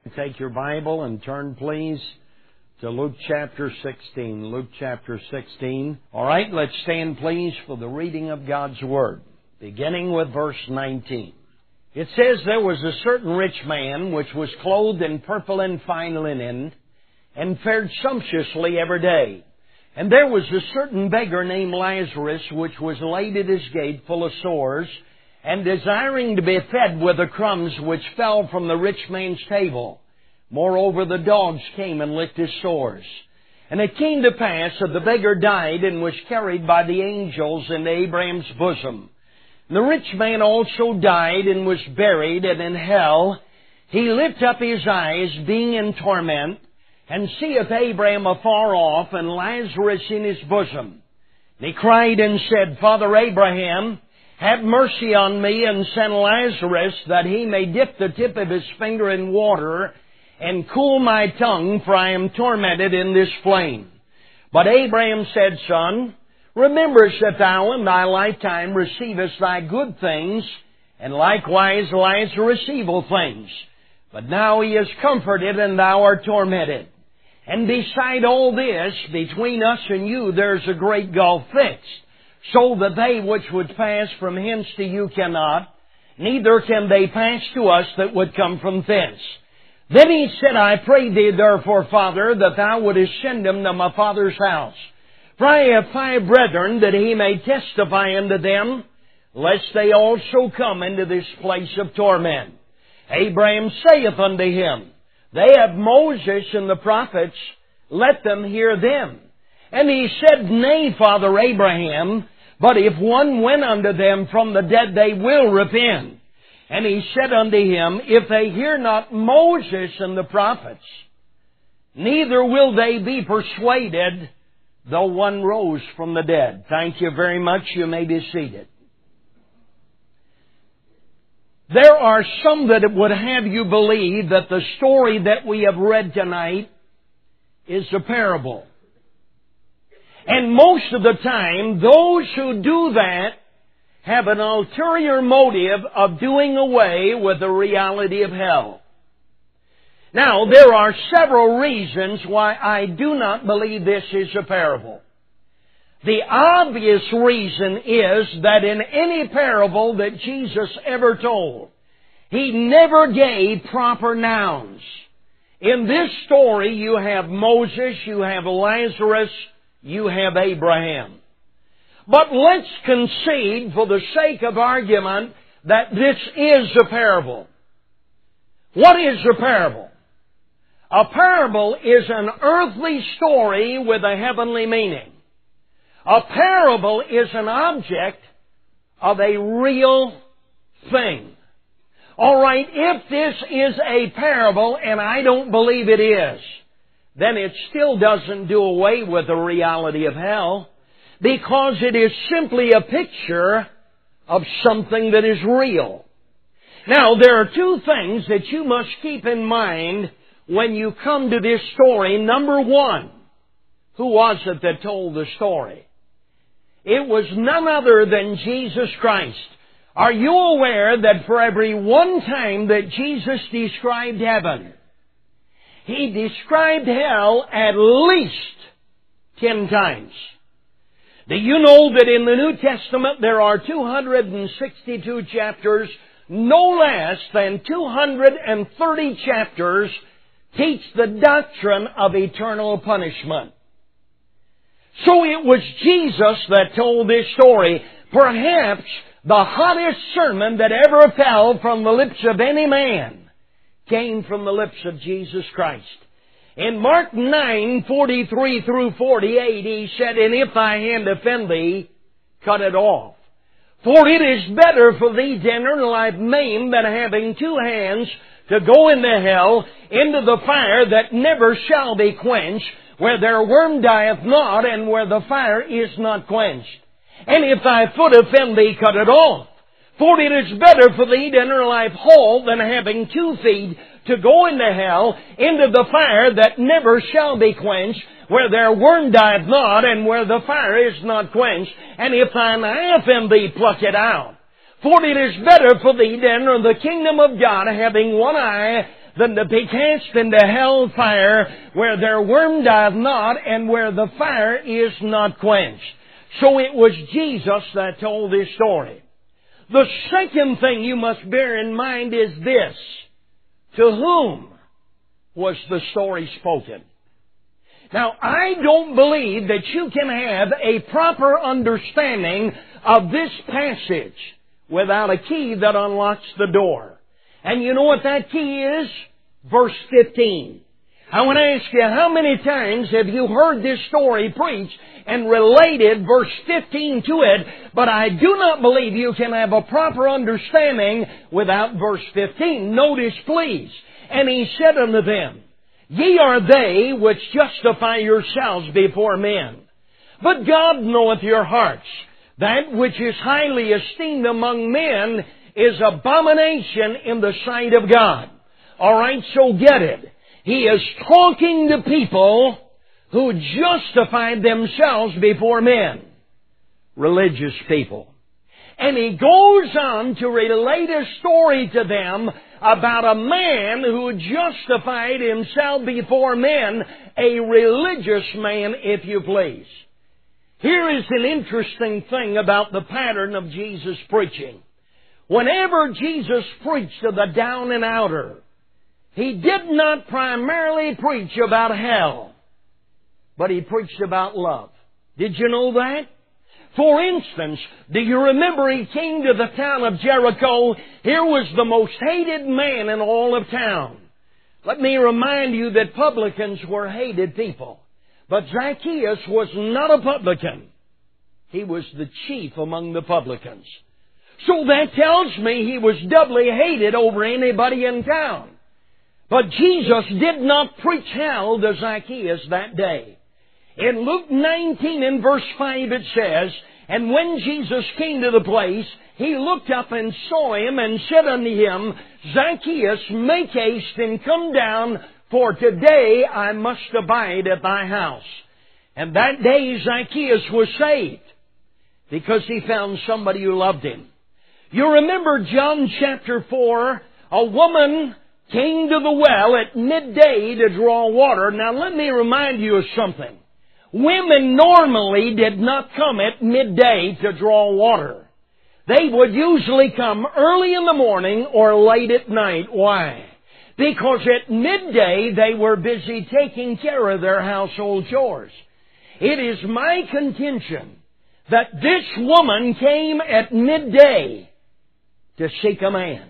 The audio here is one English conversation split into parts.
Take your Bible and turn, please, to Luke chapter 16. Luke chapter 16. All right, let's stand, please, for the reading of God's Word, beginning with verse 19. It says, "There was a certain rich man which was clothed in purple and fine linen, and fared sumptuously every day. And there was a certain beggar named Lazarus, which was laid at his gate full of sores, and desiring to be fed with the crumbs which fell from the rich man's table. Moreover, the dogs came and licked his sores. And it came to pass that the beggar died and was carried by the angels into Abraham's bosom. And the rich man also died and was buried, and in hell he lift up his eyes, being in torment, and seeth Abraham afar off, and Lazarus in his bosom. And he cried and said, Father Abraham, have mercy on me, and send Lazarus, that he may dip the tip of his finger in water, and cool my tongue, for I am tormented in this flame. But Abraham said, Son, rememberest that thou in thy lifetime receivest thy good things, and likewise Lazarus evil things. But now he is comforted, and thou art tormented. And beside all this, between us and you, there's a great gulf fixed, so that they which would pass from hence to you cannot, neither can they pass to us that would come from thence. Then he said, I pray thee therefore, Father, that thou wouldest send him to my father's house. For I have 5 brethren, that he may testify unto them, lest they also come into this place of torment. Abraham saith unto him, They have Moses and the prophets, let them hear them. And he said, Nay, Father Abraham, but if one went unto them from the dead, they will repent. And he said unto him, If they hear not Moses and the prophets, neither will they be persuaded, though one rose from the dead. Thank you very much. You may be seated. There are some that would have you believe that the story that we have read tonight is a parable. And most of the time, those who do that have an ulterior motive of doing away with the reality of hell. Now, there are several reasons why I do not believe this is a parable. The obvious reason is that in any parable that Jesus ever told, He never gave proper nouns. In this story, you have Moses, you have Lazarus, you have Abraham. But let's concede, for the sake of argument, that this is a parable. What is a parable? A parable is an earthly story with a heavenly meaning. A parable is an object of a real thing. All right, if this is a parable, and I don't believe it is, then it still doesn't do away with the reality of hell, because it is simply a picture of something that is real. Now, there are 2 things that you must keep in mind when you come to this story. Number 1, who was it that told the story? It was none other than Jesus Christ. Are you aware that for every one time that Jesus described heaven, He described hell at least 10 times? Do you know that in the New Testament there are 262 chapters, no less than 230 chapters teach the doctrine of eternal punishment? So it was Jesus that told this story. Perhaps the hottest sermon that ever fell from the lips of any man came from the lips of Jesus Christ. In Mark 9:43 through 48, He said, And if thy hand offend thee, cut it off. For it is better for thee to enter life maimed than having 2 hands to go into hell, into the fire that never shall be quenched, where their worm dieth not, and where the fire is not quenched. And if thy foot offend thee, cut it off. For it is better for thee to enter life whole than having 2 feet to go into hell, into the fire that never shall be quenched, where their worm dieth not, and where the fire is not quenched. And if thine eye offend thee, pluck it out. For it is better for thee to enter the kingdom of God having one eye, than to be cast into hell fire, where their worm dieth not, and where the fire is not quenched. So it was Jesus that told this story. The second thing you must bear in mind is this: to whom was the story spoken? Now, I don't believe that you can have a proper understanding of this passage without a key that unlocks the door. And you know what that key is? Verse 15. I want to ask you, how many times have you heard this story preached and related verse 15 to it, but I do not believe you can have a proper understanding without verse 15. Notice, please. And he said unto them, Ye are they which justify yourselves before men. But God knoweth your hearts. That which is highly esteemed among men is abomination in the sight of God. All right, so get it. He is talking to people who justified themselves before men. Religious people. And he goes on to relate a story to them about a man who justified himself before men, a religious man, if you please. Here is an interesting thing about the pattern of Jesus' preaching. Whenever Jesus preached to the down and outer, He did not primarily preach about hell, but He preached about love. Did you know that? For instance, do you remember He came to the town of Jericho? Here was the most hated man in all of town. Let me remind you that publicans were hated people. But Zacchaeus was not a publican. He was the chief among the publicans. So that tells me he was doubly hated over anybody in town. But Jesus did not preach hell to Zacchaeus that day. In Luke 19 and verse 5 it says, And when Jesus came to the place, He looked up and saw him and said unto him, Zacchaeus, make haste and come down, for today I must abide at thy house. And that day Zacchaeus was saved, because he found somebody who loved him. You remember John chapter 4, a woman came to the well at midday to draw water. Now let me remind you of something. Women normally did not come at midday to draw water. They would usually come early in the morning or late at night. Why? Because at midday they were busy taking care of their household chores. It is my contention that this woman came at midday to seek a man.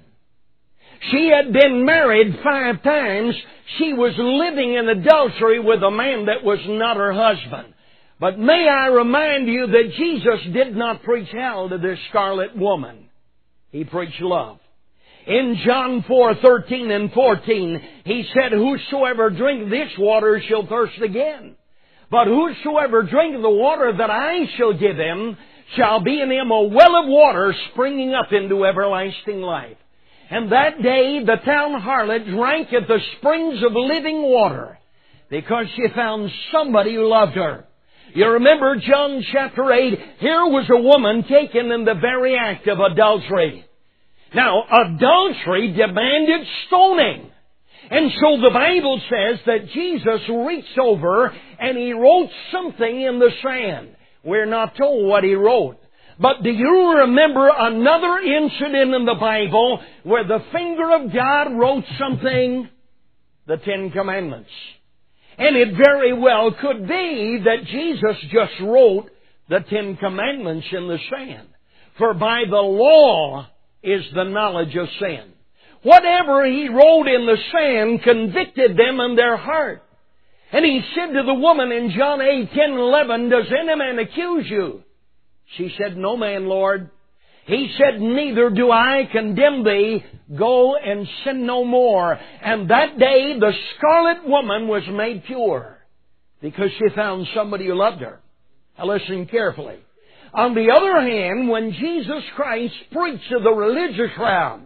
She had been married 5 times. She was living in adultery with a man that was not her husband. But may I remind you that Jesus did not preach hell to this scarlet woman. He preached love. In John 4:13 and 14, He said, Whosoever drink this water shall thirst again. But whosoever drink the water that I shall give him shall be in him a well of water springing up into everlasting life. And that day the town harlot drank at the springs of living water because she found somebody who loved her. You remember John chapter 8, here was a woman taken in the very act of adultery. Now, adultery demanded stoning. And so the Bible says that Jesus reached over and He wrote something in the sand. We're not told what He wrote. But do you remember another incident in the Bible where the finger of God wrote something? The 10 Commandments. And it very well could be that Jesus just wrote the 10 Commandments in the sand. For by the law is the knowledge of sin. Whatever He wrote in the sand convicted them in their heart. And He said to the woman in John 8:10-11, Does any man accuse you? She said, No man, Lord. He said, Neither do I condemn thee. Go and sin no more. And that day the scarlet woman was made pure because she found somebody who loved her. Now listen carefully. On the other hand, when Jesus Christ preached to the religious crowd,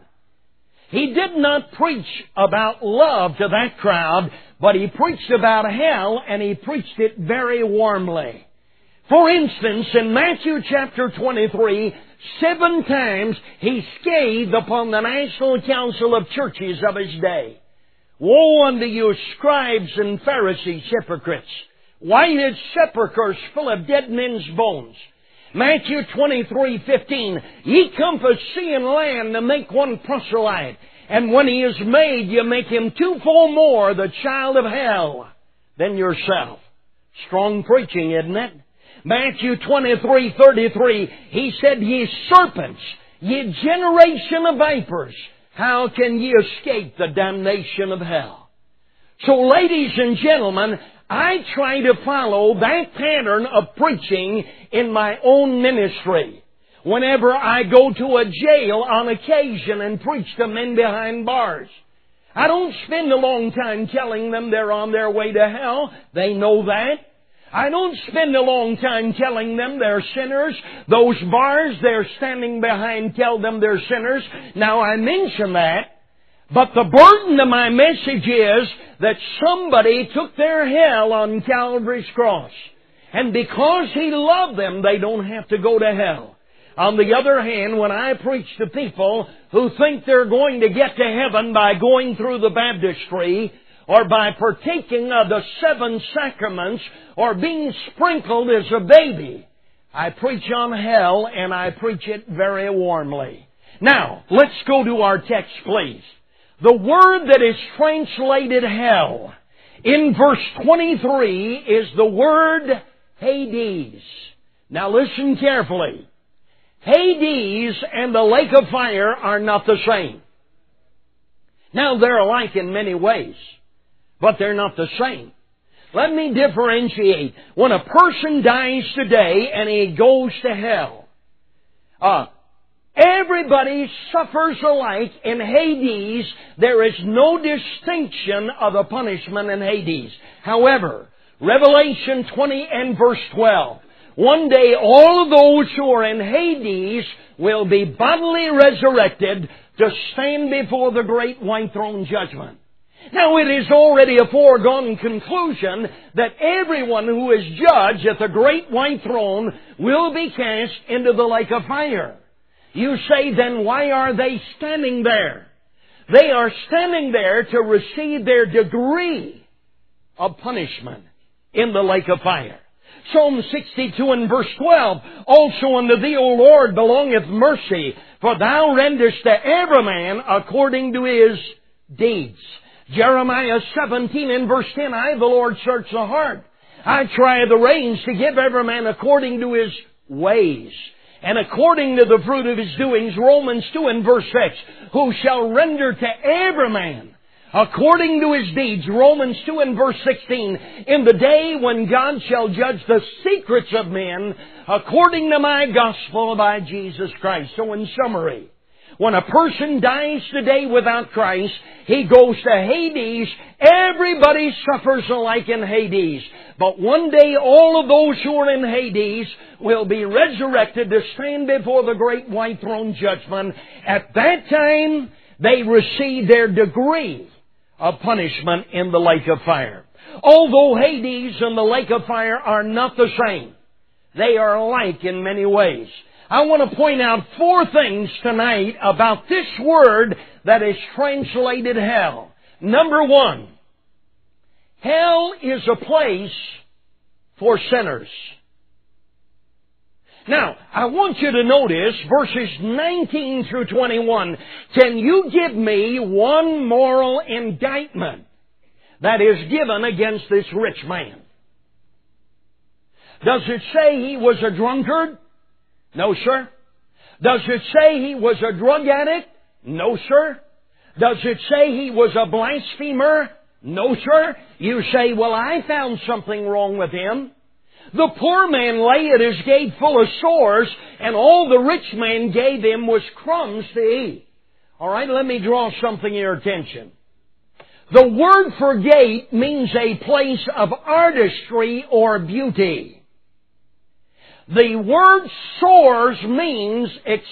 He did not preach about love to that crowd, but He preached about hell, and He preached it very warmly. For instance, in Matthew chapter 23, 7 times He scathed upon the National Council of Churches of His day. Woe unto you, scribes and Pharisees, hypocrites! Whited sepulchres full of dead men's bones. Matthew 23:15. Ye compass sea and land to make one proselyte, and when he is made, you make him twofold more the child of hell than yourself. Strong preaching, isn't it? Matthew 23:33. He said, Ye serpents, ye generation of vipers, how can ye escape the damnation of hell? So, ladies and gentlemen, I try to follow that pattern of preaching in my own ministry. Whenever I go to a jail on occasion and preach to men behind bars, I don't spend a long time telling them they're on their way to hell. They know that. I don't spend a long time telling them they're sinners. Those bars they're standing behind tell them they're sinners. Now, I mention that, but the burden of my message is that somebody took their hell on Calvary's cross. And because He loved them, they don't have to go to hell. On the other hand, when I preach to people who think they're going to get to heaven by going through the baptistry, or by partaking of the 7 sacraments, or being sprinkled as a baby, I preach on hell, and I preach it very warmly. Now, let's go to our text, please. The word that is translated hell in verse 23 is the word Hades. Now listen carefully. Hades and the lake of fire are not the same. Now they're alike in many ways, but they're not the same. Let me differentiate. When a person dies today and he goes to hell, everybody suffers alike in Hades. There is no distinction of the punishment in Hades. However, Revelation 20 and verse 12, one day all of those who are in Hades will be bodily resurrected to stand before the great white throne judgment. Now, it is already a foregone conclusion that everyone who is judged at the great white throne will be cast into the lake of fire. You say, then why are they standing there? They are standing there to receive their degree of punishment in the lake of fire. Psalm 62 and verse 12, also unto thee, O Lord, belongeth mercy, for thou renderest to every man according to his deeds. Jeremiah 17 and verse 10, I, the Lord, search the heart. I try the reins to give every man according to his ways, and according to the fruit of his doings. Romans 2 and verse 6, who shall render to every man according to his deeds. Romans 2 and verse 16, in the day when God shall judge the secrets of men according to my gospel by Jesus Christ. So in summary, when a person dies today without Christ, he goes to Hades. Everybody suffers alike in Hades. But one day all of those who are in Hades will be resurrected to stand before the great white throne judgment. At that time, they receive their degree of punishment in the lake of fire. Although Hades and the lake of fire are not the same, they are alike in many ways. I want to point out 4 things tonight about this word that is translated hell. Number 1, hell is a place for sinners. Now, I want you to notice verses 19 through 21. Can you give me one moral indictment that is given against this rich man? Does it say he was a drunkard? No, sir. Does it say he was a drug addict? No, sir. Does it say he was a blasphemer? No, sir. You say, well, I found something wrong with him. The poor man lay at his gate full of sores, and all the rich man gave him was crumbs to eat. All right, let me draw something to your attention. The word for gate means a place of artistry or beauty. The word sores means,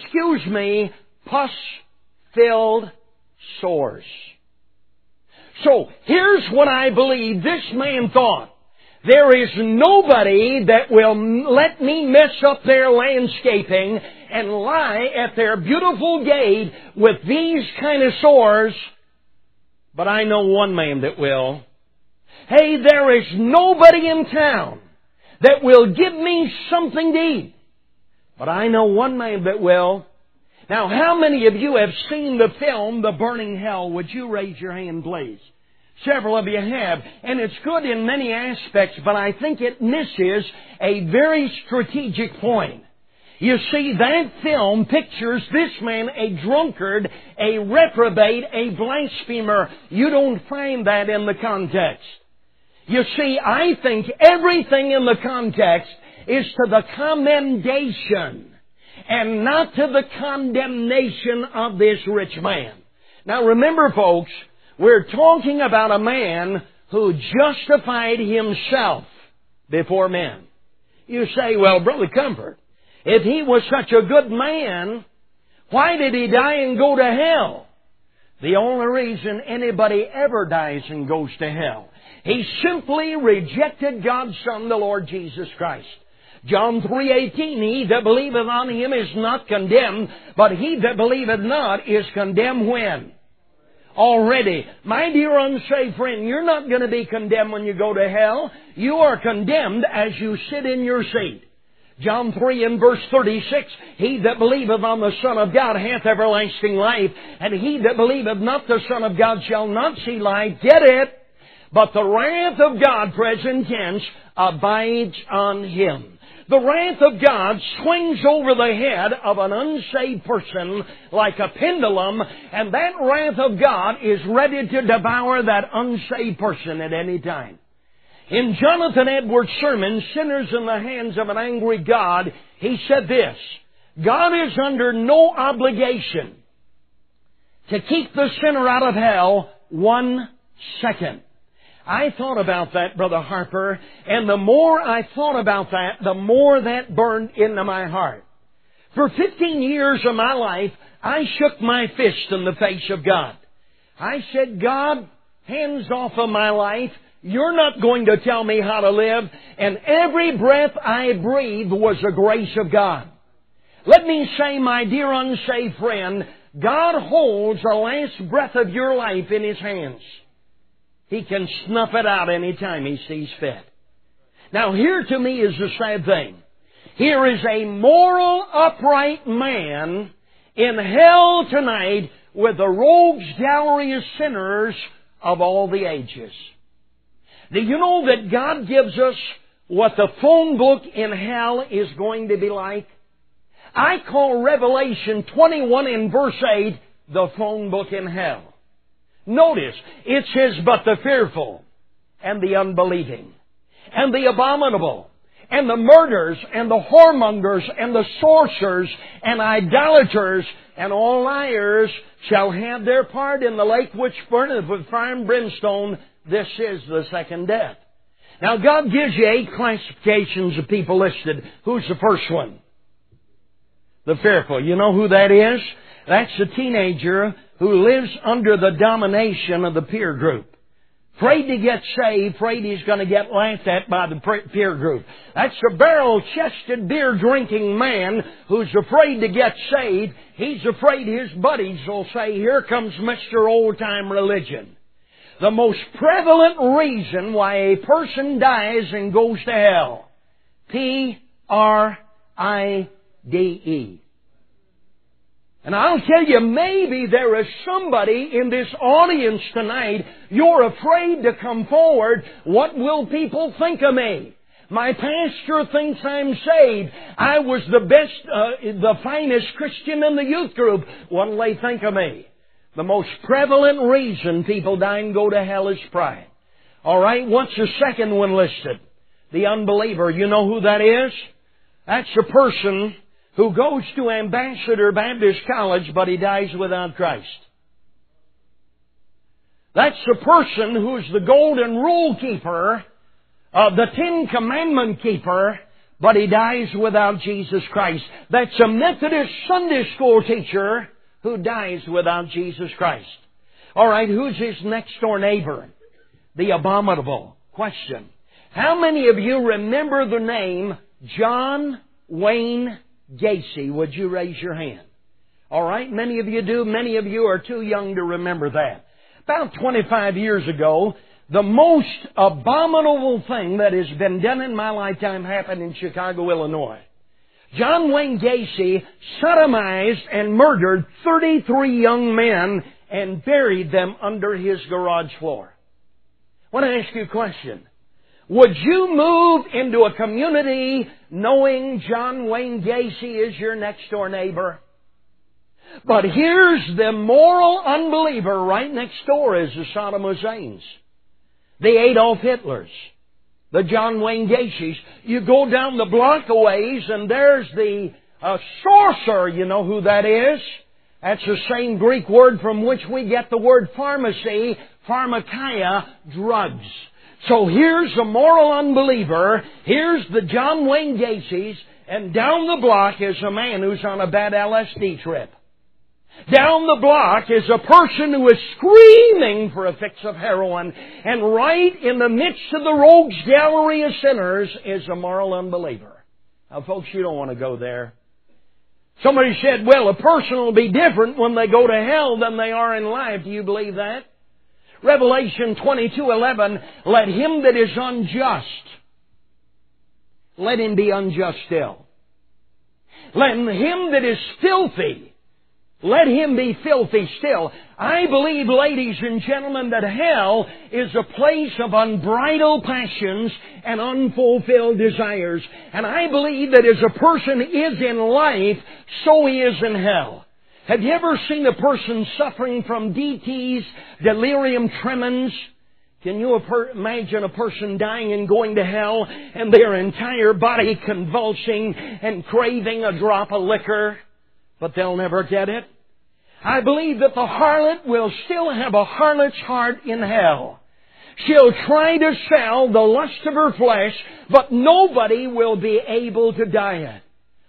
pus-filled sores. So, here's what I believe this man thought. There is nobody that will let me mess up their landscaping and lie at their beautiful gate with these kind of sores but I know one man that will. Hey, there is nobody in town that will give me something to eat, but I know one man that will. Now, how many of you have seen the film, The Burning Hell? Would you raise your hand, please? Several of you have. And it's good in many aspects, but I think it misses a very strategic point. You see, that film pictures this man a drunkard, a reprobate, a blasphemer. You don't find that in the context. You see, I think everything in the context is to the commendation and not to the condemnation of this rich man. Now remember, folks, we're talking about a man who justified himself before men. You say, well, Brother Comfort, if he was such a good man, why did he die and go to hell? The only reason anybody ever dies and goes to hell, he simply rejected God's Son, the Lord Jesus Christ. John 3:18, he that believeth on Him is not condemned, but he that believeth not is condemned when? Already. My dear unsaved friend, you're not going to be condemned when you go to hell. You are condemned as you sit in your seat. John 3 and verse 36, he that believeth on the Son of God hath everlasting life, and he that believeth not the Son of God shall not see life. Get it? But the wrath of God, present tense, abides on him. The wrath of God swings over the head of an unsaved person like a pendulum, and that wrath of God is ready to devour that unsaved person at any time. In Jonathan Edwards' sermon, Sinners in the Hands of an Angry God, he said this, God is under no obligation to keep the sinner out of hell 1 second. I thought about that, Brother Harper, and the more I thought about that, the more that burned into my heart. For 15 years of my life, I shook my fist in the face of God. I said, God, hands off of my life. You're not going to tell me how to live. And every breath I breathed was a grace of God. Let me say, my dear unsaved friend, God holds the last breath of your life in His hands. He can snuff it out any time He sees fit. Now here to me is the sad thing. Here is a moral, upright man in hell tonight with the rogues gallery of sinners of all the ages. Do you know that God gives us what the phone book in hell is going to be like? I call Revelation 21 and verse 8 the phone book in hell. Notice, it says, but the fearful, and the unbelieving, and the abominable, and the murderers, and the whoremongers, and the sorcerers, and idolaters, and all liars shall have their part in the lake which burneth with fire and brimstone. This is the second death. Now God gives you 8 classifications of people listed. Who's the first one? The fearful. You know who that is? That's the teenager who lives under the domination of the peer group. Afraid to get saved, afraid he's going to get laughed at by the peer group. That's the barrel-chested, beer-drinking man who's afraid to get saved. He's afraid his buddies will say, here comes Mr. Old-Time Religion. The most prevalent reason why a person dies and goes to hell. P-R-I-D-E. And I'll tell you, maybe there is somebody in this audience tonight, you're afraid to come forward. What will people think of me? My pastor thinks I'm saved. I was the best, the finest Christian in the youth group. What'll they think of me? The most prevalent reason people die and go to hell is pride. All right, what's the second one listed? The unbeliever. You know who that is? That's a person who goes to Ambassador Baptist College, but he dies without Christ. That's the person who's the golden rule keeper, the 10 Commandment keeper, but he dies without Jesus Christ. That's a Methodist Sunday school teacher who dies without Jesus Christ. All right, who's his next door neighbor? The abominable. Question. How many of you remember the name John Wayne Gacy? Would you raise your hand? All right, many of you do. Many of you are too young to remember that. About 25 years ago, the most abominable thing that has been done in my lifetime happened in Chicago, Illinois. John Wayne Gacy sodomized and murdered 33 young men and buried them under his garage floor. I want to ask you a question. Would you move into a community knowing John Wayne Gacy is your next door neighbor? But here's the moral unbeliever right next door is the Saddam Husseins, the Adolf Hitlers, the John Wayne Gacys. You go down the block a ways and there's the sorcerer. You know who that is? That's the same Greek word from which we get the word pharmacy, pharmakia, drugs. So here's the moral unbeliever, here's the John Wayne Gacys, and down the block is a man who's on a bad LSD trip. Down the block is a person who is screaming for a fix of heroin, and right in the midst of the rogues gallery of sinners is a moral unbeliever. Now folks, you don't want to go there. Somebody said, well, a person will be different when they go to hell than they are in life. Do you believe that? Revelation 22:11, let him that is unjust, let him be unjust still. Let him that is filthy, let him be filthy still. I believe, ladies and gentlemen, that hell is a place of unbridled passions and unfulfilled desires. And I believe that as a person is in life, so he is in hell. Have you ever seen a person suffering from DTs, delirium tremens? Can you imagine a person dying and going to hell and their entire body convulsing and craving a drop of liquor, but they'll never get it? I believe that the harlot will still have a harlot's heart in hell. She'll try to sell the lust of her flesh, but nobody will be able to buy it.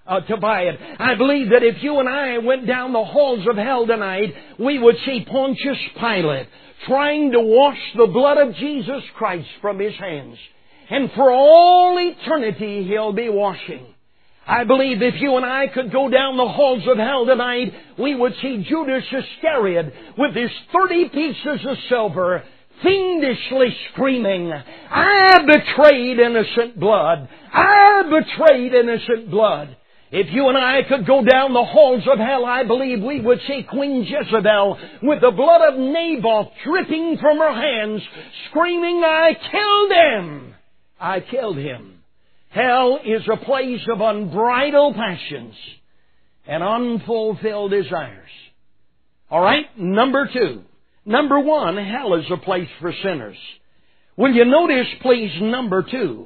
I believe that if you and I went down the halls of hell tonight, we would see Pontius Pilate trying to wash the blood of Jesus Christ from his hands. And for all eternity, he'll be washing. I believe if you and I could go down the halls of hell tonight, we would see Judas Iscariot with his 30 pieces of silver, fiendishly screaming, I betrayed innocent blood. I betrayed innocent blood. If you and I could go down the halls of hell, I believe we would see Queen Jezebel with the blood of Naboth dripping from her hands, screaming, I killed him! I killed him. Hell is a place of unbridled passions and unfulfilled desires. All right, number two. Number one, hell is a place for sinners. Will you notice, please, number two?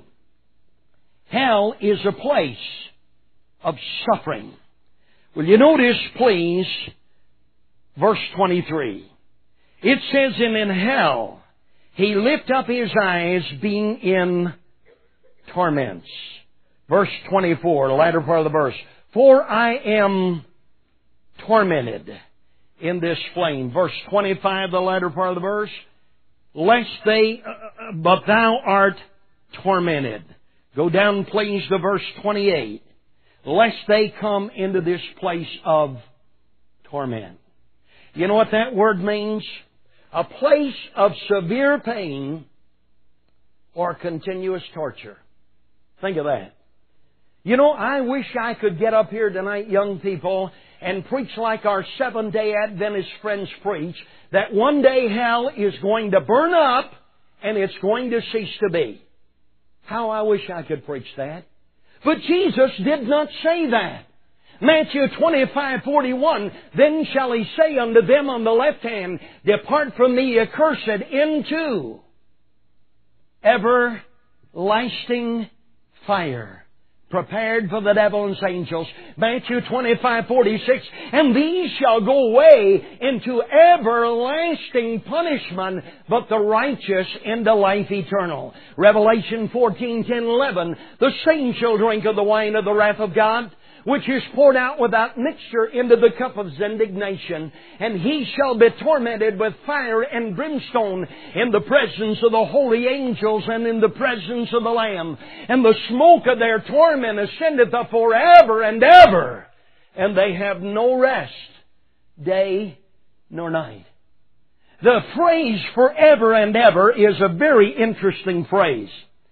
Hell is a place of suffering. Will you notice, please, verse 23. It says, and in hell he lift up his eyes, being in torments. Verse 24, the latter part of the verse. For I am tormented in this flame. Verse 25, the latter part of the verse. Lest they, but thou art tormented. Go down, please, to verse 28. Lest they come into this place of torment. You know what that word means? A place of severe pain or continuous torture. Think of that. You know, I wish I could get up here tonight, young people, and preach like our Seventh-day Adventist friends preach, that one day hell is going to burn up and it's going to cease to be. How I wish I could preach that. But Jesus did not say that. Matthew 25:41, then shall he say unto them on the left hand, depart from me, accursed, into everlasting fire, prepared for the devil and his angels. Matthew 25:46, and these shall go away into everlasting punishment, but the righteous into life eternal. Revelation 14:10-11, the saints shall drink of the wine of the wrath of God, which is poured out without mixture into the cup of his indignation. And he shall be tormented with fire and brimstone in the presence of the holy angels and in the presence of the Lamb. And the smoke of their torment ascendeth up forever and ever. And they have no rest, day nor night. The phrase forever and ever is a very interesting phrase.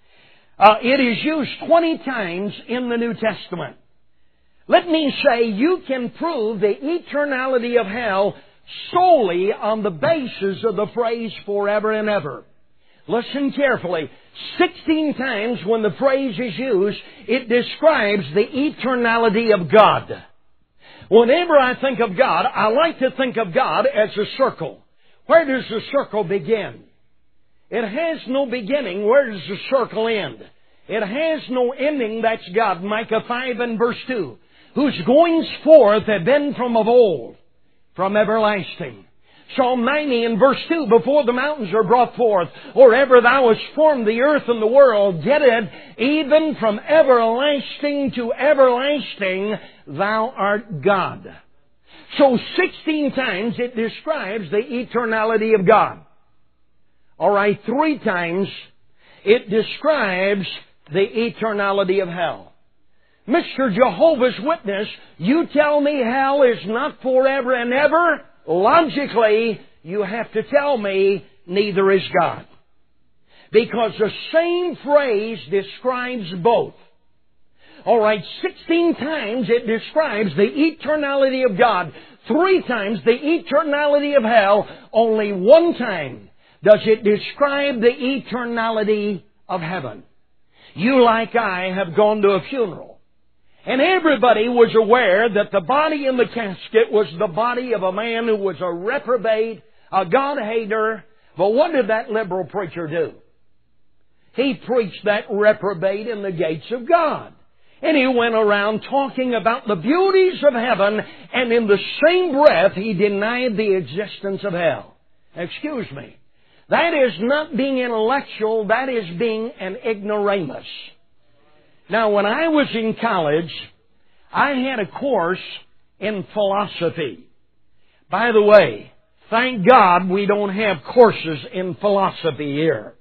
It is used 20 times in the New Testament. Let me say, you can prove the eternality of hell solely on the basis of the phrase forever and ever. Listen carefully. 16 times when the phrase is used, it describes the eternality of God. Whenever I think of God, I like to think of God as a circle. Where does the circle begin? It has no beginning. Where does the circle end? It has no ending. That's God. Micah 5 and verse 2. Whose goings forth have been from of old, from everlasting. Psalm 90 and verse 2, before the mountains are brought forth, or ever thou hast formed the earth and the world, get it, even from everlasting to everlasting, thou art God. So 16 times it describes the eternality of God. All right, 3 times it describes the eternality of hell. Mr. Jehovah's Witness, you tell me hell is not forever and ever? Logically, you have to tell me neither is God. Because the same phrase describes both. All right, 16 times it describes the eternality of God. 3 times the eternality of hell. Only 1 time does it describe the eternality of heaven. You, like I, have gone to a funeral. And everybody was aware that the body in the casket was the body of a man who was a reprobate, a God-hater. But what did that liberal preacher do? He preached that reprobate in the gates of God. And he went around talking about the beauties of heaven, and in the same breath he denied the existence of hell. Excuse me. That is not being intellectual, that is being an ignoramus. Now, when I was in college, I had a course in philosophy. By the way, thank God we don't have courses in philosophy here.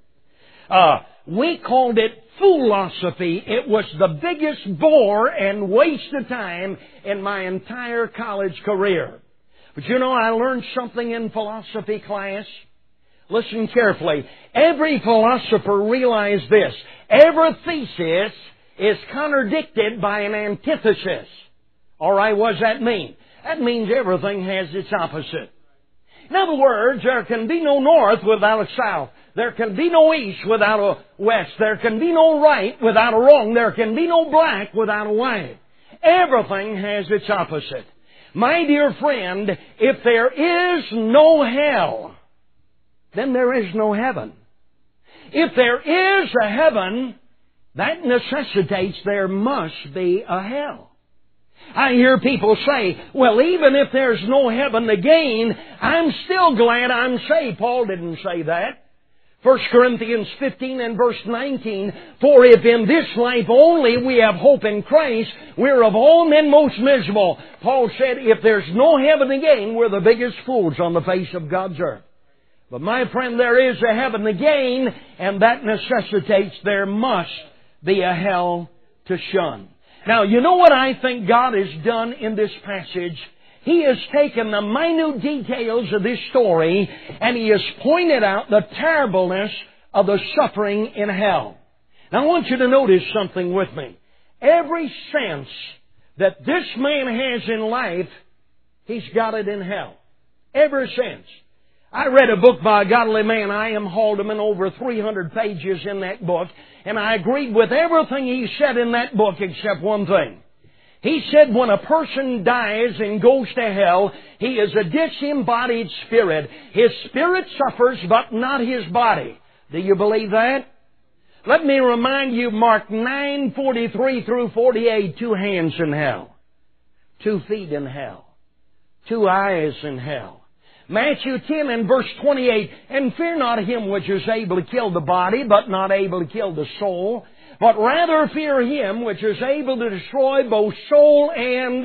We called it philosophy. It was the biggest bore and waste of time in my entire college career. But you know, I learned something in philosophy class. Listen carefully. Every philosopher realized this. Every thesis is contradicted by an antithesis. All right, what does that mean? That means everything has its opposite. In other words, there can be no north without a south. There can be no east without a west. There can be no right without a wrong. There can be no black without a white. Everything has its opposite. My dear friend, if there is no hell, then there is no heaven. If there is a heaven, that necessitates there must be a hell. I hear people say, well, even if there's no heaven to gain, I'm still glad I'm saved. Paul didn't say that. 1 Corinthians 15 and verse 19, for if in this life only we have hope in Christ, we're of all men most miserable. Paul said, if there's no heaven to gain, we're the biggest fools on the face of God's earth. But my friend, there is a heaven to gain, and that necessitates there must be a hell to shun. Now, you know what I think God has done in this passage? He has taken the minute details of this story and He has pointed out the terribleness of the suffering in hell. Now, I want you to notice something with me. Every sense that this man has in life, he's got it in hell. Every sense. I read a book by a godly man, I.M. Haldeman, over 300 pages in that book, and I agreed with everything he said in that book except one thing. He said when a person dies and goes to hell, he is a disembodied spirit. His spirit suffers, but not his body. Do you believe that? Let me remind you, Mark 9:43 through 48, 2 hands in hell, 2 feet in hell, 2 eyes in hell. Matthew 10 and verse 28, and fear not him which is able to kill the body, but not able to kill the soul, but rather fear Him which is able to destroy both soul and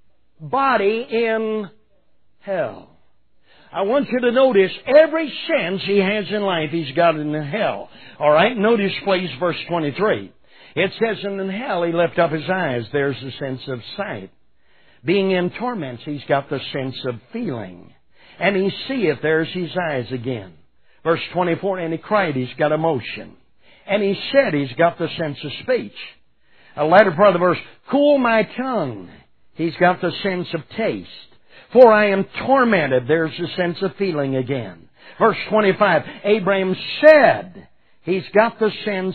body in hell. I want you to notice every sense he has in life, he's got in hell. All right, notice please verse 23. It says, and in hell he lifted up his eyes. There's the sense of sight. Being in torments, he's got the sense of feeling. And he seeth, there's his eyes again. Verse 24, and he cried, he's got emotion. And he said, he's got the sense of speech. A latter part of the verse, cool my tongue. He's got the sense of taste. For I am tormented. There's the sense of feeling again. Verse 25, Abraham said, he's got the sense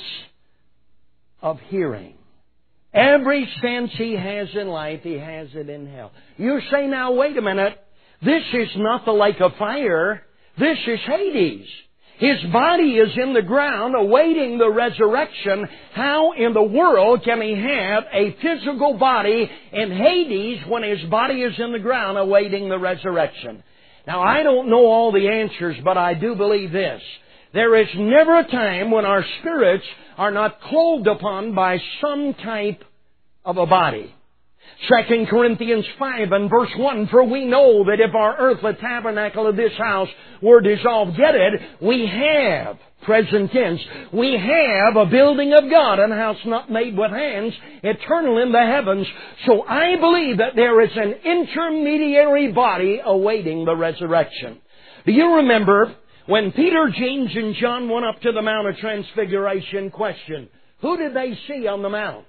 of hearing. Every sense he has in life, he has it in hell. You say, now wait a minute. This is not the lake of fire. This is Hades. His body is in the ground awaiting the resurrection. How in the world can he have a physical body in Hades when his body is in the ground awaiting the resurrection? Now, I don't know all the answers, but I do believe this. There is never a time when our spirits are not clothed upon by some type of a body. 2 Corinthians 5 and verse 1, for we know that if our earthly tabernacle of this house were dissolved, get it, we have, present tense, we have a building of God, an house not made with hands, eternal in the heavens. So I believe that there is an intermediary body awaiting the resurrection. Do you remember when Peter, James, and John went up to the Mount of Transfiguration? Question, who did they see on the mount?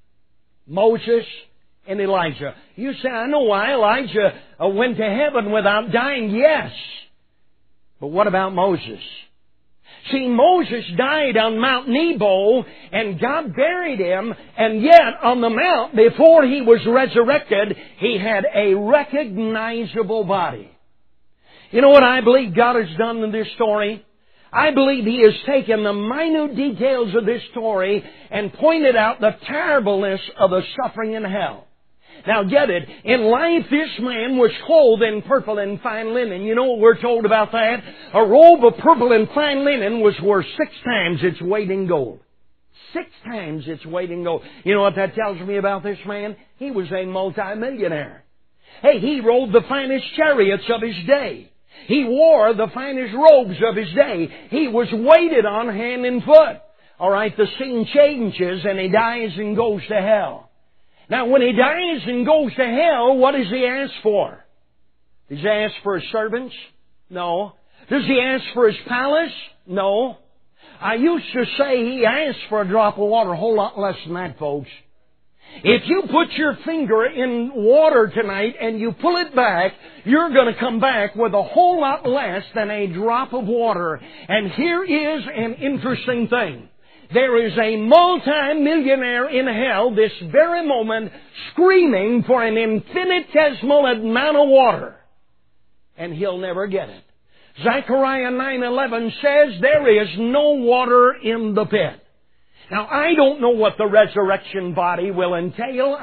Moses and Elijah. You say, I know why Elijah went to heaven without dying. Yes. But what about Moses? See, Moses died on Mount Nebo, and God buried him, and yet on the mount, before he was resurrected, he had a recognizable body. You know what I believe God has done in this story? I believe He has taken the minute details of this story and pointed out the terribleness of the suffering in hell. Now get it, in life this man was clothed in purple and fine linen. You know what we're told about that? A robe of purple and fine linen was worth 6 times its weight in gold. 6 times its weight in gold. You know what that tells me about this man? He was a multimillionaire. Hey, he rode the finest chariots of his day. He wore the finest robes of his day. He was waited on hand and foot. All right, the scene changes and he dies and goes to hell. Now, when he dies and goes to hell, what does he ask for? Does he ask for his servants? No. Does he ask for his palace? No. I used to say he asked for a drop of water. A whole lot less than that, folks. If you put your finger in water tonight and you pull it back, you're going to come back with a whole lot less than a drop of water. And here is an interesting thing. There is a multi-millionaire in hell this very moment screaming for an infinitesimal amount of water. And he'll never get it. Zechariah 9:11 says there is no water in the pit. Now, I don't know what the resurrection body will entail.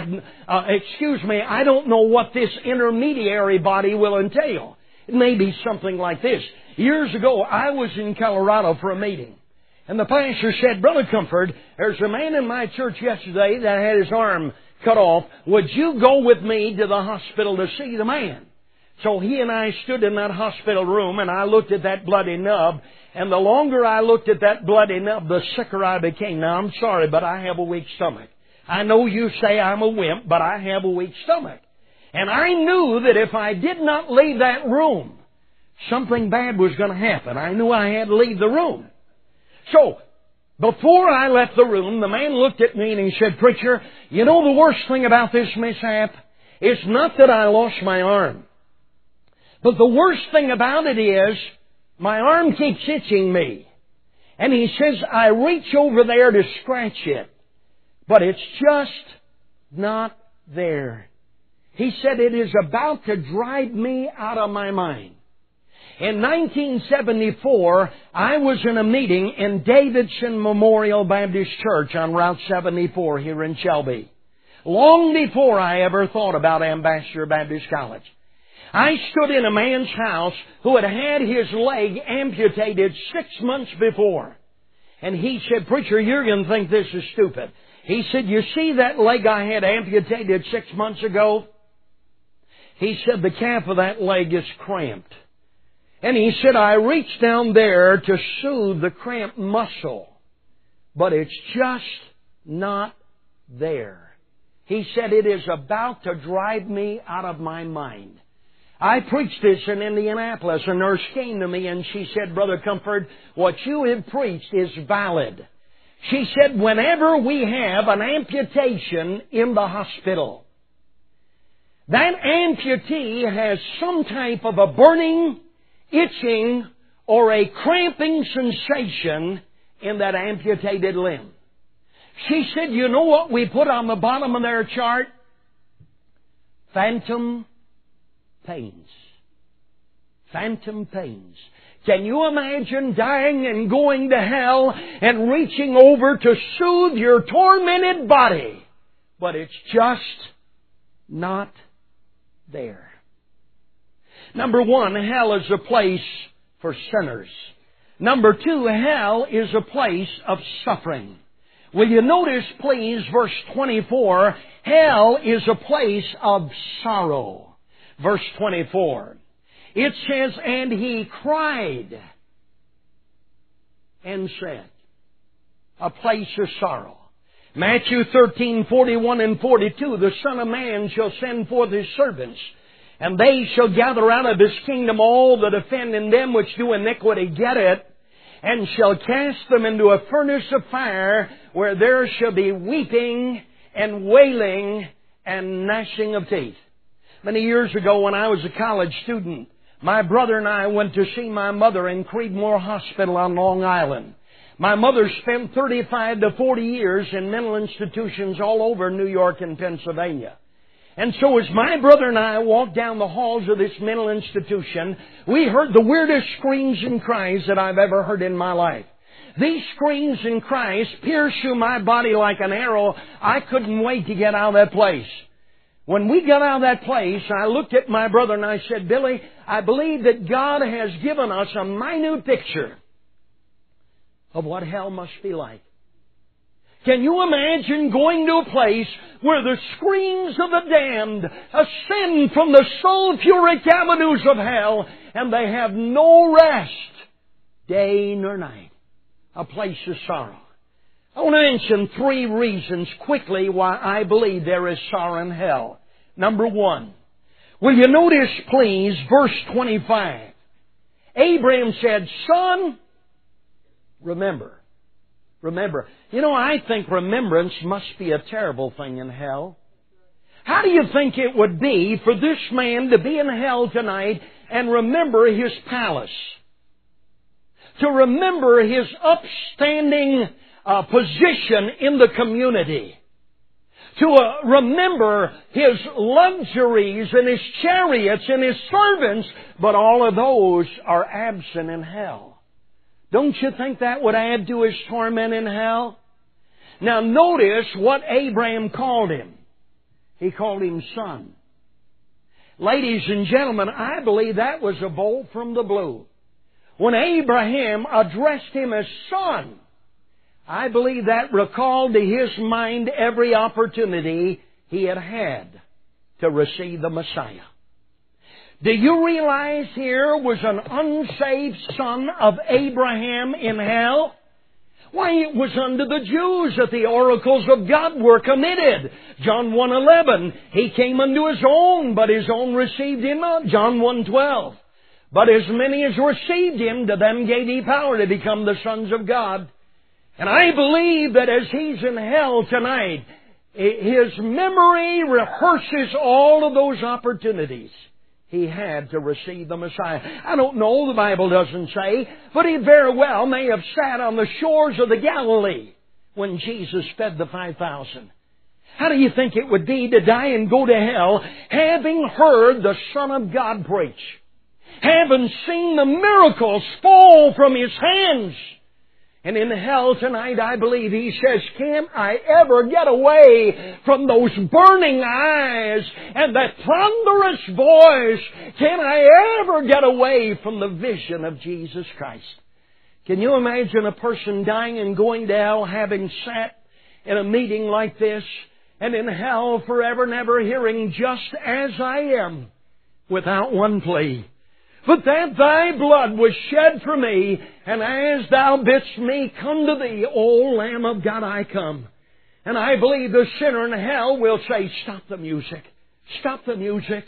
I don't know what this intermediary body will entail. It may be something like this. Years ago, I was in Colorado for a meeting. And the pastor said, Brother Comfort, there's a man in my church yesterday that had his arm cut off. Would you go with me to the hospital to see the man? So he and I stood in that hospital room, and I looked at that bloody nub. And the longer I looked at that bloody nub, the sicker I became. Now, I'm sorry, but I have a weak stomach. I know you say I'm a wimp, but I have a weak stomach. And I knew that if I did not leave that room, something bad was going to happen. I knew I had to leave the room. So, before I left the room, the man looked at me and he said, Preacher, you know the worst thing about this mishap? It's not that I lost my arm. But the worst thing about it is, my arm keeps itching me. And he says, I reach over there to scratch it, but it's just not there. He said, it is about to drive me out of my mind. In 1974, I was in a meeting in Davidson Memorial Baptist Church on Route 74 here in Shelby. Long before I ever thought about Ambassador Baptist College. I stood in a man's house who had had his leg amputated 6 months before. And he said, Preacher, you're going to think this is stupid. He said, you see that leg I had amputated 6 months ago? He said, the calf of that leg is cramped. And he said, I reached down there to soothe the cramped muscle, but it's just not there. He said, it is about to drive me out of my mind. I preached this in Indianapolis. A nurse came to me and she said, Brother Comfort, what you have preached is valid. She said, whenever we have an amputation in the hospital, that amputee has some type of a burning, itching, or a cramping sensation in that amputated limb. She said, you know what we put on the bottom of their chart? Phantom pains. Phantom pains. Can you imagine dying and going to hell and reaching over to soothe your tormented body? But it's just not there. Number one, hell is a place for sinners. Number two, hell is a place of suffering. Will you notice, please, verse 24, hell is a place of sorrow. Verse 24. It says, and he cried and said, a place of sorrow. Matthew 13:41 and 42, the Son of Man shall send forth his servants, and they shall gather out of his kingdom all that offend, and them which do iniquity get it, and shall cast them into a furnace of fire, where there shall be weeping and wailing and gnashing of teeth. Many years ago, when I was a college student, my brother and I went to see my mother in Creedmoor Hospital on Long Island. My mother spent 35 to 40 years in mental institutions all over New York and Pennsylvania. And so as my brother and I walked down the halls of this mental institution, we heard the weirdest screams and cries that I've ever heard in my life. These screams and cries pierced through my body like an arrow. I couldn't wait to get out of that place. When we got out of that place, I looked at my brother and I said, Billy, I believe that God has given us a minute picture of what hell must be like. Can you imagine going to a place where the screams of the damned ascend from the sulfuric avenues of hell and they have no rest, day nor night? A place of sorrow. I want to mention 3 reasons quickly why I believe there is sorrow in hell. Number 1. Will you notice, please, verse 25. Abraham said, Son, remember. Remember. You know, I think remembrance must be a terrible thing in hell. How do you think it would be for this man to be in hell tonight and remember his palace? To remember his upstanding position in the community. To remember his luxuries and his chariots and his servants, but all of those are absent in hell. Don't you think that would add to his torment in hell? Now notice what Abraham called him. He called him son. Ladies and gentlemen, I believe that was a bolt from the blue. When Abraham addressed him as son, I believe that recalled to his mind every opportunity he had had to receive the Messiah. Do you realize here was an unsaved son of Abraham in hell? Why, it was unto the Jews that the oracles of God were committed. John 1:11, He came unto His own, but His own received Him not. John 1:12, but as many as received Him, to them gave He power to become the sons of God. And I believe that as he's in hell tonight, his memory rehearses all of those opportunities he had to receive the Messiah. I don't know, the Bible doesn't say, but he very well may have sat on the shores of the Galilee when Jesus fed the 5,000. How do you think it would be to die and go to hell having heard the Son of God preach? Having seen the miracles fall from His hands? And in hell tonight, I believe he says, can I ever get away from those burning eyes and that thunderous voice? Can I ever get away from the vision of Jesus Christ? Can you imagine a person dying and going to hell having sat in a meeting like this and in hell forever and ever hearing, just as I am, without one plea? But that Thy blood was shed for me, and as Thou bidst me come to Thee, O Lamb of God, I come. And I believe the sinner in hell will say, stop the music. Stop the music.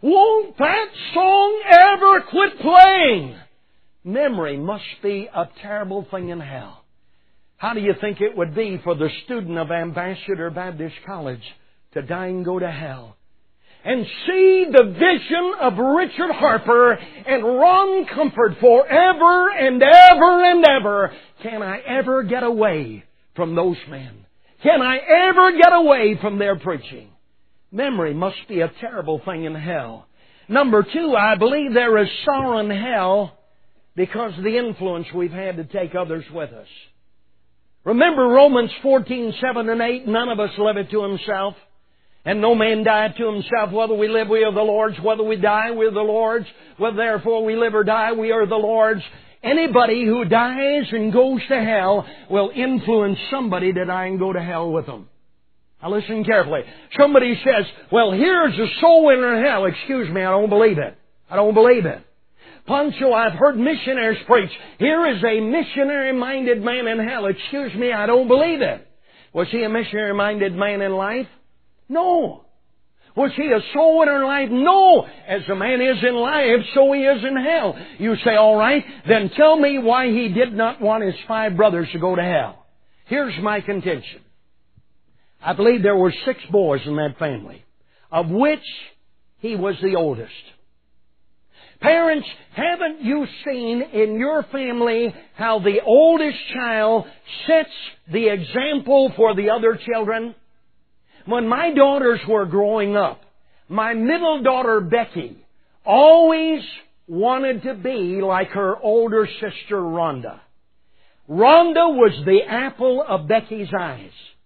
Won't that song ever quit playing? Memory must be a terrible thing in hell. How do you think it would be for the student of Ambassador Baptist College to die and go to hell? And see the vision of Richard Harper and Ron Comfort forever and ever and ever. Can I ever get away from those men? Can I ever get away from their preaching? Memory must be a terrible thing in hell. Number two, I believe there is sorrow in hell because of the influence we've had to take others with us. Remember Romans 14:7 and 8, none of us liveth to himself. And no man dieth to himself. Whether we live, we are the Lord's. Whether we die, we are the Lord's. Whether therefore we live or die, we are the Lord's. Anybody who dies and goes to hell will influence somebody to die and go to hell with them. Now listen carefully. Somebody says, well, here's a soul winner in hell. Excuse me, I don't believe it. I don't believe it. Pancho, I've heard missionaries preach. Here is a missionary-minded man in hell. Excuse me, I don't believe it. Was he a missionary-minded man in life? No. Was he a soul winner in life? No. As a man is in life, so he is in hell. You say, all right, then tell me why he did not want his 5 brothers to go to hell. Here's my contention. I believe there were 6 boys in that family, of which he was the oldest. Parents, haven't you seen in your family how the oldest child sets the example for the other children? When my daughters were growing up, my middle daughter, Becky, always wanted to be like her older sister, Rhonda. Rhonda was the apple of Becky's eyes.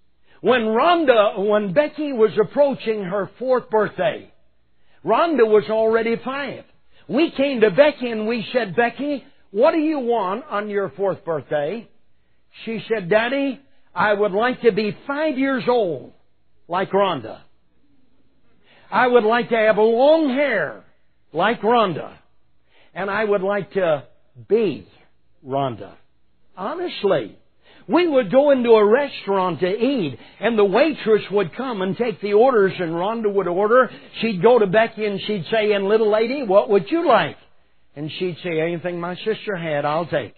When Becky was approaching her 4th birthday, Rhonda was already 5. We came to Becky and we said, Becky, what do you want on your 4th birthday? She said, Daddy, I would like to be 5 years old. Like Rhonda. I would like to have long hair like Rhonda. And I would like to be Rhonda. Honestly. We would go into a restaurant to eat, and the waitress would come and take the orders, and Rhonda would order. She'd go to Becky and she'd say, and little lady, what would you like? And she'd say, anything my sister had, I'll take.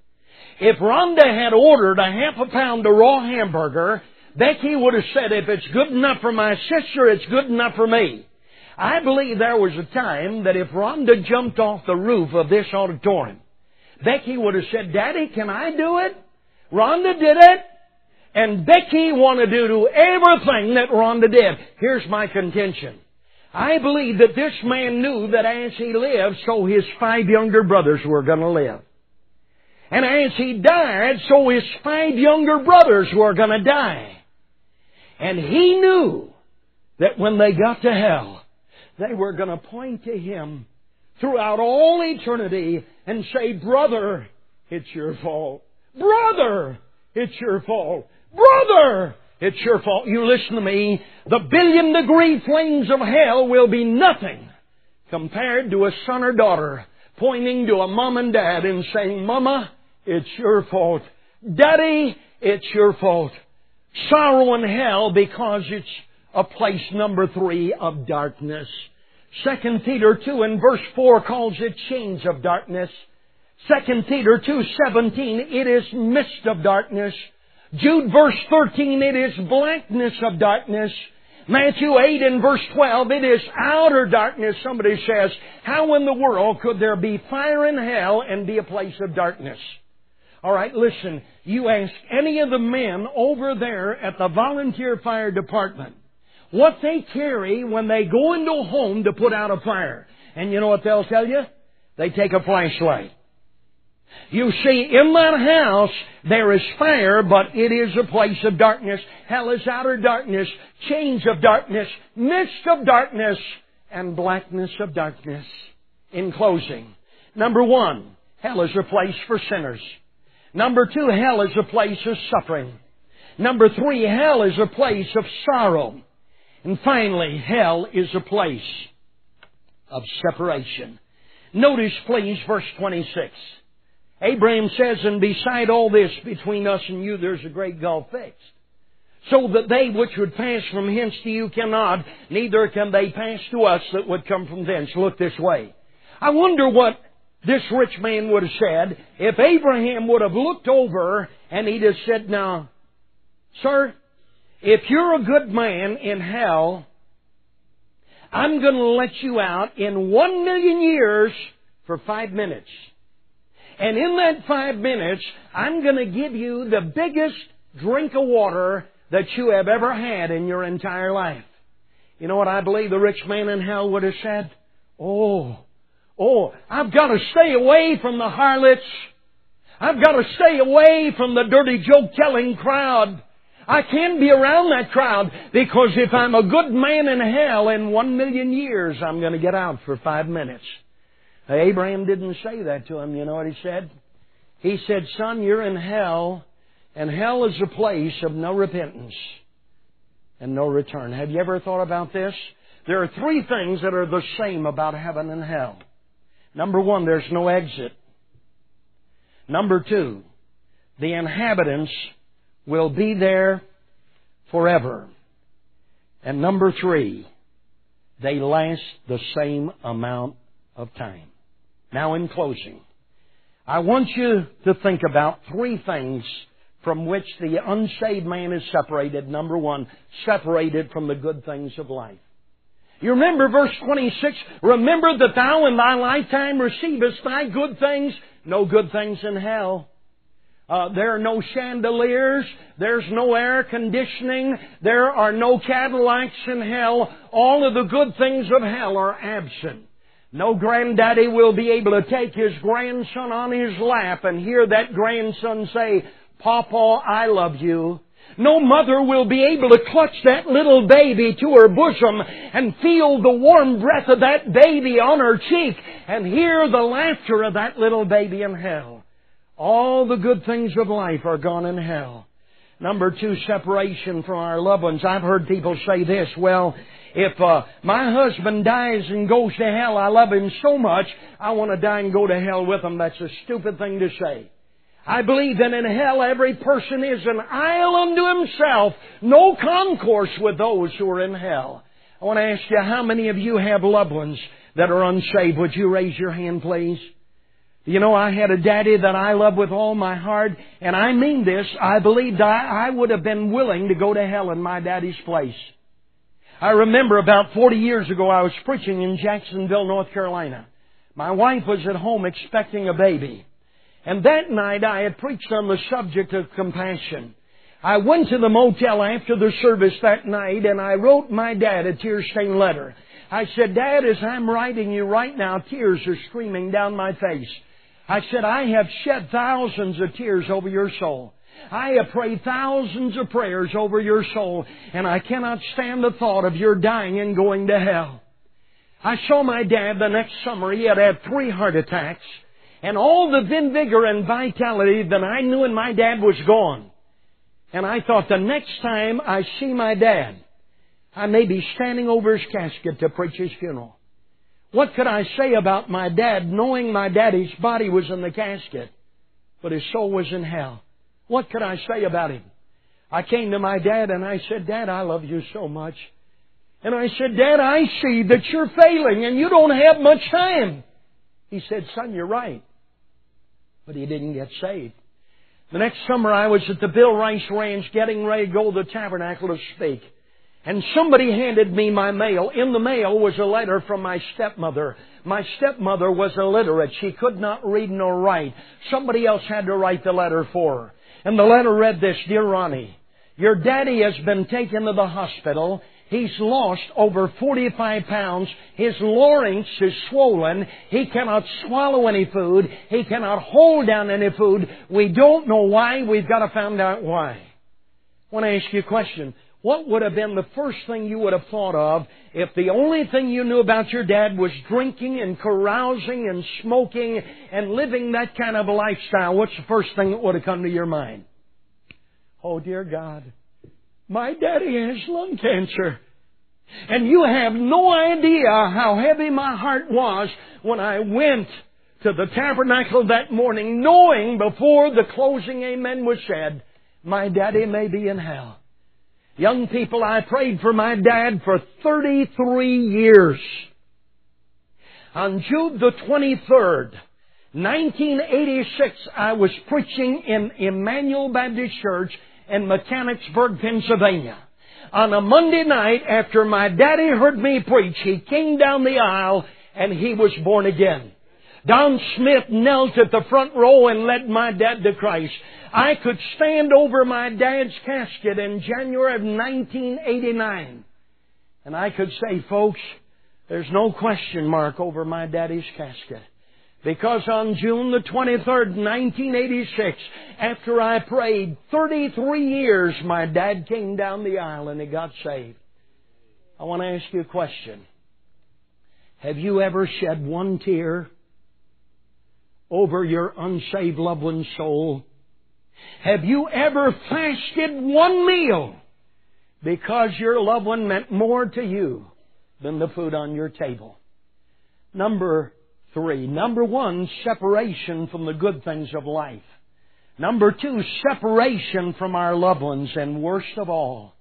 If Rhonda had ordered a half a pound of raw hamburger, Becky would have said, if it's good enough for my sister, it's good enough for me. I believe there was a time that if Rhonda jumped off the roof of this auditorium, Becky would have said, Daddy, can I do it? Rhonda did it. And Becky wanted to do everything that Rhonda did. Here's my contention. I believe that this man knew that as he lived, so his 5 younger brothers were going to live. And as he died, so his 5 younger brothers were going to die. And he knew that when they got to hell, they were going to point to him throughout all eternity and say, brother, it's your fault. Brother, it's your fault. Brother, it's your fault. You listen to me. The 1,000,000,000-degree flames of hell will be nothing compared to a son or daughter pointing to a mom and dad and saying, Mama, it's your fault. Daddy, it's your fault. Sorrow in hell because it's a place, number 3, of darkness. 2 Peter 2 and verse 4 calls it chains of darkness. 2 Peter 2:17, it is mist of darkness. Jude verse 13, it is blackness of darkness. Matthew 8 and verse 12, it is outer darkness. Somebody says, how in the world could there be fire in hell and be a place of darkness? All right, listen. You ask any of the men over there at the volunteer fire department what they carry when they go into a home to put out a fire. And you know what they'll tell you? They take a flashlight. You see, in that house, there is fire, but it is a place of darkness. Hell is outer darkness, chains of darkness, mist of darkness, and blackness of darkness. In closing, number 1, hell is a place for sinners. Number 2, hell is a place of suffering. Number 3, hell is a place of sorrow. And finally, hell is a place of separation. Notice, please, verse 26. Abraham says, and beside all this, between us and you, there's a great gulf fixed. so that they which would pass from hence to you cannot, neither can they pass to us that would come from thence. Look this way. I wonder what this rich man would have said if Abraham would have looked over and he'd have said, now, sir, if you're a good man in hell, I'm going to let you out in 1,000,000 years for 5 minutes. And in that 5 minutes, I'm going to give you the biggest drink of water that you have ever had in your entire life. You know what I believe the rich man in hell would have said? Oh, I've got to stay away from the harlots. I've got to stay away from the dirty joke-telling crowd. I can't be around that crowd because if I'm a good man in hell, in 1,000,000 years, I'm going to get out for 5 minutes. Now, Abraham didn't say that to him. You know what he said? He said, son, you're in hell, and hell is a place of no repentance and no return. Have you ever thought about this? There are 3 things that are the same about heaven and hell. Number 1, there's no exit. Number 2, the inhabitants will be there forever. And number 3, they last the same amount of time. Now in closing, I want you to think about 3 things from which the unsaved man is separated. Number 1, separated from the good things of life. You remember verse 26, remember that thou in thy lifetime receivest thy good things, no good things in hell. There are no chandeliers. There's no air conditioning. There are no Cadillacs in hell. All of the good things of hell are absent. No granddaddy will be able to take his grandson on his lap and hear that grandson say, Papa, I love you. No mother will be able to clutch that little baby to her bosom and feel the warm breath of that baby on her cheek and hear the laughter of that little baby in hell. All the good things of life are gone in hell. Number 2, separation from our loved ones. I've heard people say this, well, if my husband dies and goes to hell, I love him so much, I want to die and go to hell with him. That's a stupid thing to say. I believe that in hell every person is an isle unto himself, no concourse with those who are in hell. I want to ask you, how many of you have loved ones that are unsaved? Would you raise your hand, please? You know, I had a daddy that I love with all my heart, and I mean this, I believed I would have been willing to go to hell in my daddy's place. I remember about 40 years ago I was preaching in Jacksonville, North Carolina. My wife was at home expecting a baby. And that night I had preached on the subject of compassion. I went to the motel after the service that night and I wrote my dad a tear-stained letter. I said, Dad, as I'm writing you right now, tears are streaming down my face. I said, I have shed thousands of tears over your soul. I have prayed thousands of prayers over your soul, and I cannot stand the thought of your dying and going to hell. I saw my dad the next summer. He had had 3 heart attacks, and all the vigor and vitality that I knew in my dad was gone. And I thought, the next time I see my dad, I may be standing over his casket to preach his funeral. What could I say about my dad, knowing my daddy's body was in the casket, but his soul was in hell? What could I say about him? I came to my dad and I said, Dad, I love you so much. And I said, Dad, I see that you're failing and you don't have much time. He said, Son, you're right. But he didn't get saved. The next summer I was at the Bill Rice Ranch getting ready to go to the tabernacle to speak. And somebody handed me my mail. In the mail was a letter from my stepmother. My stepmother was illiterate. She could not read nor write. Somebody else had to write the letter for her. And the letter read this, Dear Ronnie, your daddy has been taken to the hospital. He's lost over 45 pounds. His larynx is swollen. He cannot swallow any food. He cannot hold down any food. We don't know why. We've got to find out why. I want to ask you a question. What would have been the first thing you would have thought of if the only thing you knew about your dad was drinking and carousing and smoking and living that kind of a lifestyle? What's the first thing that would have come to your mind? Oh, dear God, my daddy has lung cancer. And you have no idea how heavy my heart was when I went to the tabernacle that morning, knowing before the closing amen was said, my daddy may be in hell. Young people, I prayed for my dad for 33 years. On June the 23rd, 1986, I was preaching in Emmanuel Baptist Church in Mechanicsburg, Pennsylvania. On a Monday night, after my daddy heard me preach, he came down the aisle and he was born again. Don Smith knelt at the front row and led my dad to Christ. I could stand over my dad's casket in January of 1989. And I could say, folks, there's no question mark over my daddy's casket. Because on June the 23rd, 1986, after I prayed 33 years, my dad came down the aisle and he got saved. I want to ask you a question. Have you ever shed one tear over your unsaved loved one's soul? Have you ever fasted one meal because your loved one meant more to you than the food on your table? Number 3. Number 1, separation from the good things of life. Number 2, separation from our loved ones. And worst of all,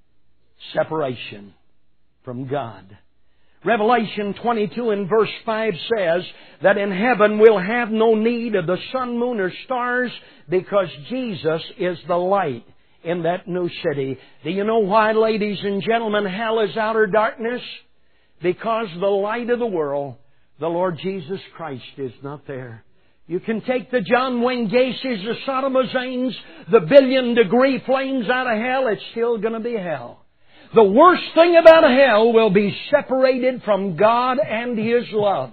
separation from God. Revelation 22 and verse 5 says that in heaven we'll have no need of the sun, moon, or stars because Jesus is the light in that new city. Do you know why, ladies and gentlemen, hell is outer darkness? Because the light of the world, the Lord Jesus Christ, is not there. You can take the John Wayne Gacy's, the Saddam Hussein's, the billion-degree flames out of hell, it's still going to be hell. The worst thing about hell will be separated from God and His love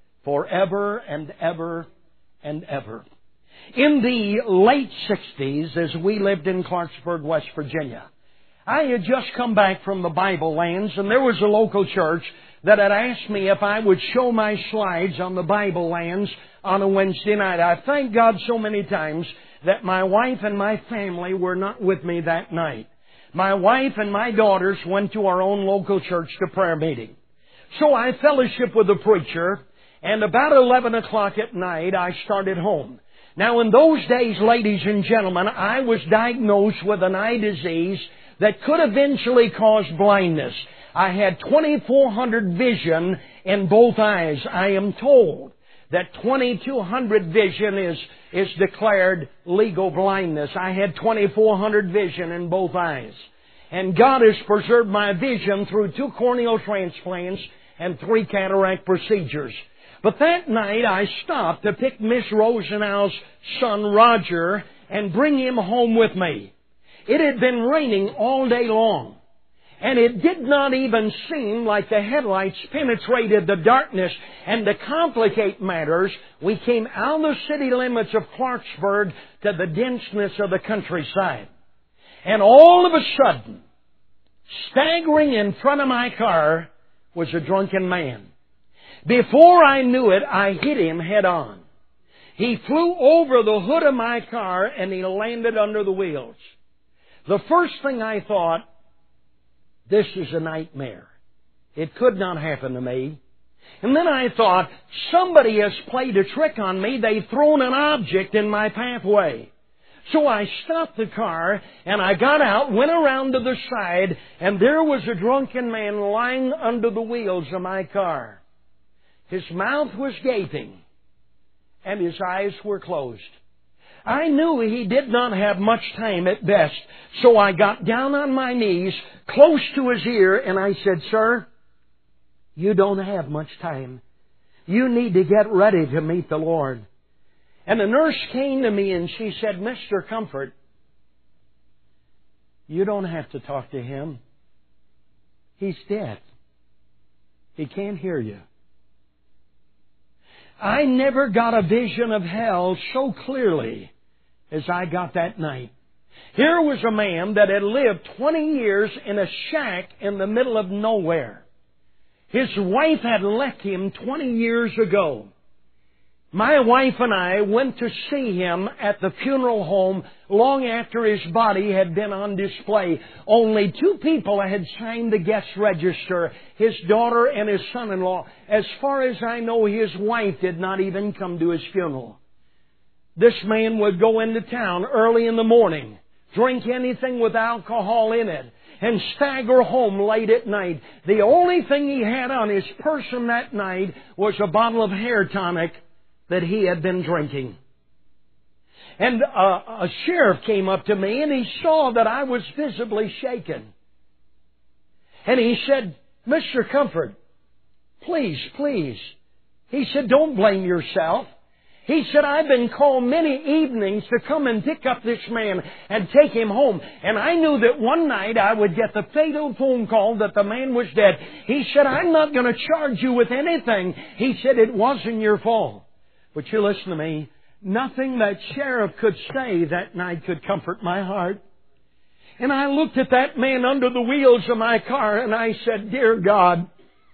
forever and ever and ever. In the late 60s, as we lived in Clarksburg, West Virginia, I had just come back from the Bible lands, and there was a local church that had asked me if I would show my slides on the Bible lands on a Wednesday night. I thank God so many times that my wife and my family were not with me that night. My wife and my daughters went to our own local church to prayer meeting. So I fellowshiped with the preacher, and about 11 o'clock at night I started home. Now in those days, ladies and gentlemen, I was diagnosed with an eye disease that could eventually cause blindness. I had 2400 vision in both eyes. I am told that 2200 vision is declared legal blindness. I had 2400 vision in both eyes. And God has preserved my vision through 2 corneal transplants and 3 cataract procedures. But that night I stopped to pick Miss Rosenau's son Roger and bring him home with me. It had been raining all day long. And it did not even seem like the headlights penetrated the darkness. And to complicate matters, we came out of the city limits of Clarksburg to the denseness of the countryside. And all of a sudden, staggering in front of my car was a drunken man. Before I knew it, I hit him head on. He flew over the hood of my car and he landed under the wheels. The first thing I thought, this is a nightmare. It could not happen to me. And then I thought, somebody has played a trick on me. They've thrown an object in my pathway. So I stopped the car and I got out, went around to the side, and there was a drunken man lying under the wheels of my car. His mouth was gaping and his eyes were closed. I knew he did not have much time at best, so I got down on my knees close to his ear and I said, "Sir, you don't have much time. You need to get ready to meet the Lord." And the nurse came to me and she said, "Mr. Comfort, you don't have to talk to him. He's dead. He can't hear you." I never got a vision of hell so clearly as I got that night. Here was a man that had lived 20 years in a shack in the middle of nowhere. His wife had left him 20 years ago. My wife and I went to see him at the funeral home long after his body had been on display. Only 2 people had signed the guest register, his daughter and his son-in-law. As far as I know, his wife did not even come to his funeral. This man would go into town early in the morning drink anything with alcohol in it, and stagger home late at night. The only thing he had on his person that night was a bottle of hair tonic that he had been drinking. And a sheriff came up to me and he saw that I was visibly shaken. And he said, "Mr. Comfort, please, please." He said, "Don't blame yourself." He said, "I've been called many evenings to come and pick up this man and take him home. And I knew that one night I would get the fatal phone call that the man was dead." He said, "I'm not going to charge you with anything." He said, "It wasn't your fault." But you listen to me. Nothing that sheriff could say that night could comfort my heart. And I looked at that man under the wheels of my car and I said, "Dear God,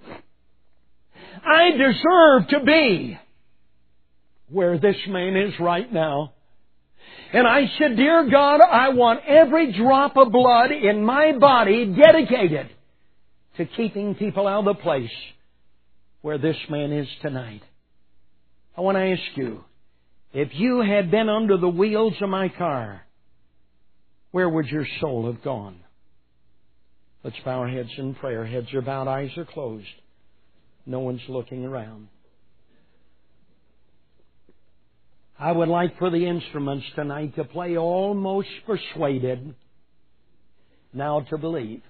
I deserve to be where this man is right now." And I said, "Dear God, I want every drop of blood in my body dedicated to keeping people out of the place where this man is tonight." I want to ask you, if you had been under the wheels of my car, where would your soul have gone? Let's bow our heads in prayer. Heads are bowed, eyes are closed. No one's looking around. I would like for the instruments tonight to play Almost Persuaded, Now to Believe.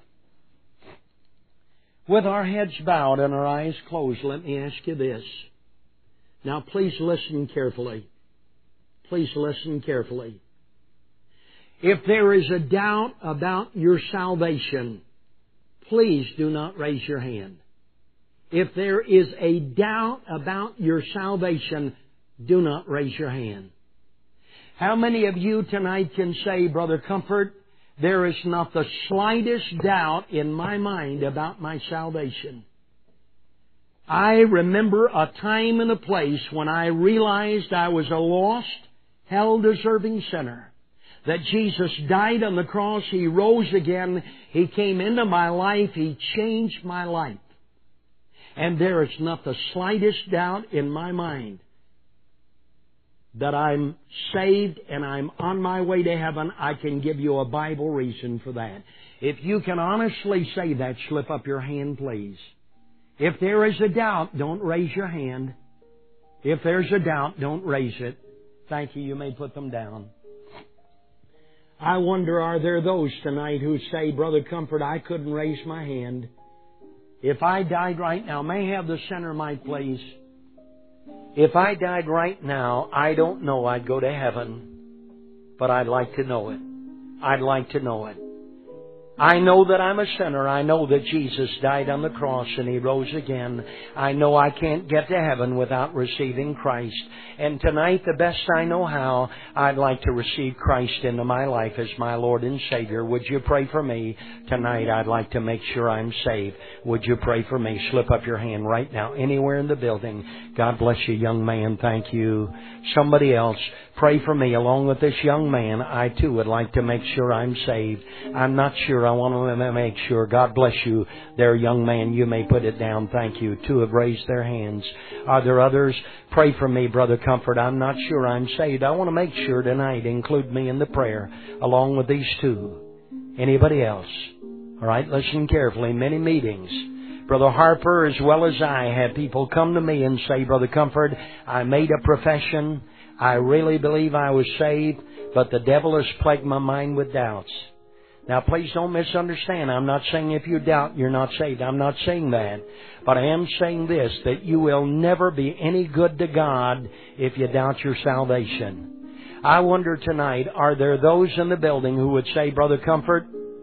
With our heads bowed and our eyes closed, let me ask you this. Now please listen carefully. Please listen carefully. If there is a doubt about your salvation, please do not raise your hand. If there is a doubt about your salvation, do not raise your hand. How many of you tonight can say, "Brother Comfort, there is not the slightest doubt in my mind about my salvation"? I remember a time and a place when I realized I was a lost, hell-deserving sinner. That Jesus died on the cross, He rose again, He came into my life, He changed my life. And there is not the slightest doubt in my mind that I'm saved and I'm on my way to heaven. I can give you a Bible reason for that. If you can honestly say that, slip up your hand, please. If there is a doubt, don't raise your hand. If there's a doubt, don't raise it. Thank you. You may put them down. I wonder, are there those tonight who say, "Brother Comfort, I couldn't raise my hand. If I died right now," may I have the center mic, please? "If I died right now, I don't know I'd go to heaven, but I'd like to know it. I'd like to know it. I know that I'm a sinner. I know that Jesus died on the cross and He rose again. I know I can't get to heaven without receiving Christ. And tonight, the best I know how, I'd like to receive Christ into my life as my Lord and Savior. Would you pray for me tonight? I'd like to make sure I'm saved. Would you pray for me?" Slip up your hand right now, anywhere in the building. God bless you, young man. Thank you. Somebody else, pray for me along with this young man. I too would like to make sure I'm saved. I'm not sure. I want to make sure. God bless you there, young man. You may put it down. Thank you. Two have raised their hands. Are there others? Pray for me, Brother Comfort. I'm not sure I'm saved. I want to make sure tonight. Include me in the prayer along with these two. Anybody else? All right, listen carefully. Many meetings. Brother Harper, as well as I, had people come to me and say, "Brother Comfort, I made a profession. I really believe I was saved, but the devil has plagued my mind with doubts." Now, please don't misunderstand. I'm not saying if you doubt, you're not saved. I'm not saying that. But I am saying this, that you will never be any good to God if you doubt your salvation. I wonder tonight, are there those in the building who would say, "Brother Comfort,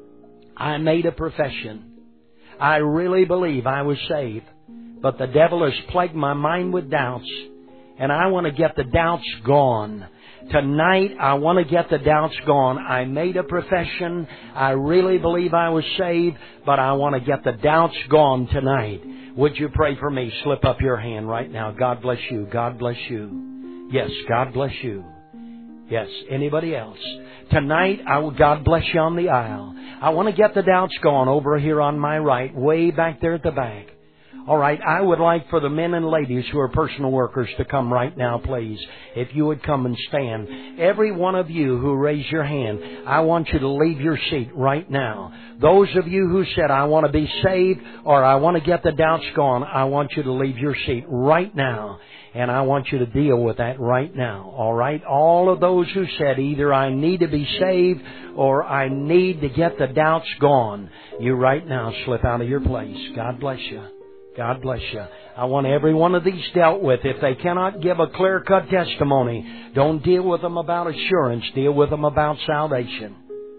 I made a profession. I really believe I was saved, but the devil has plagued my mind with doubts, and I want to get the doubts gone. Tonight, I want to get the doubts gone. I made a profession. I really believe I was saved, but I want to get the doubts gone tonight. Would you pray for me?" Slip up your hand right now. God bless you. God bless you. Yes, God bless you. Yes, anybody else? Tonight, God bless you on the aisle. I want to get the doubts gone over here on my right, way back there at the back. All right, I would like for the men and ladies who are personal workers to come right now, please. If you would come and stand. Every one of you who raised your hand, I want you to leave your seat right now. Those of you who said, I want to be saved or I want to get the doubts gone, I want you to leave your seat right now. And I want you to deal with that right now. All right? All of those who said either I need to be saved or I need to get the doubts gone, you right now slip out of your place. God bless you. God bless you. I want every one of these dealt with. If they cannot give a clear-cut testimony, don't deal with them about assurance. Deal with them about salvation.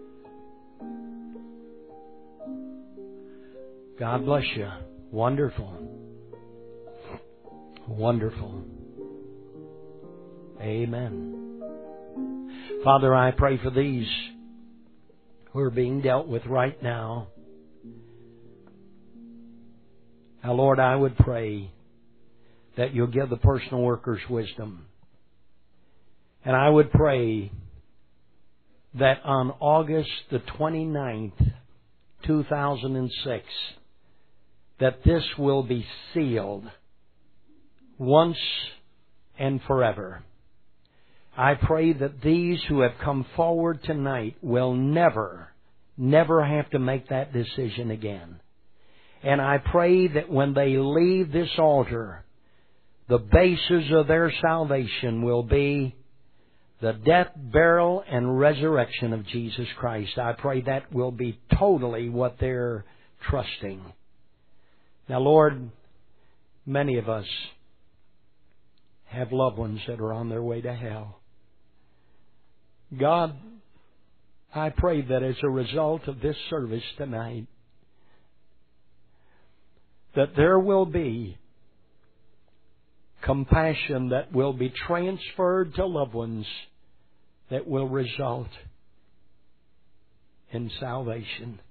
God bless you. Wonderful. Wonderful. Amen. Father, I pray for these who are being dealt with right now. Now, Lord, I would pray that you'll give the personal workers wisdom. And I would pray that on August the 29th, 2006, that this will be sealed once and forever. I pray that these who have come forward tonight will never have to make that decision again. And I pray that when they leave this altar, the basis of their salvation will be the death, burial, and resurrection of Jesus Christ. I pray that will be totally what they're trusting. Now, Lord, many of us have loved ones that are on their way to hell. God, I pray that as a result of this service tonight, that there will be compassion that will be transferred to loved ones that will result in salvation.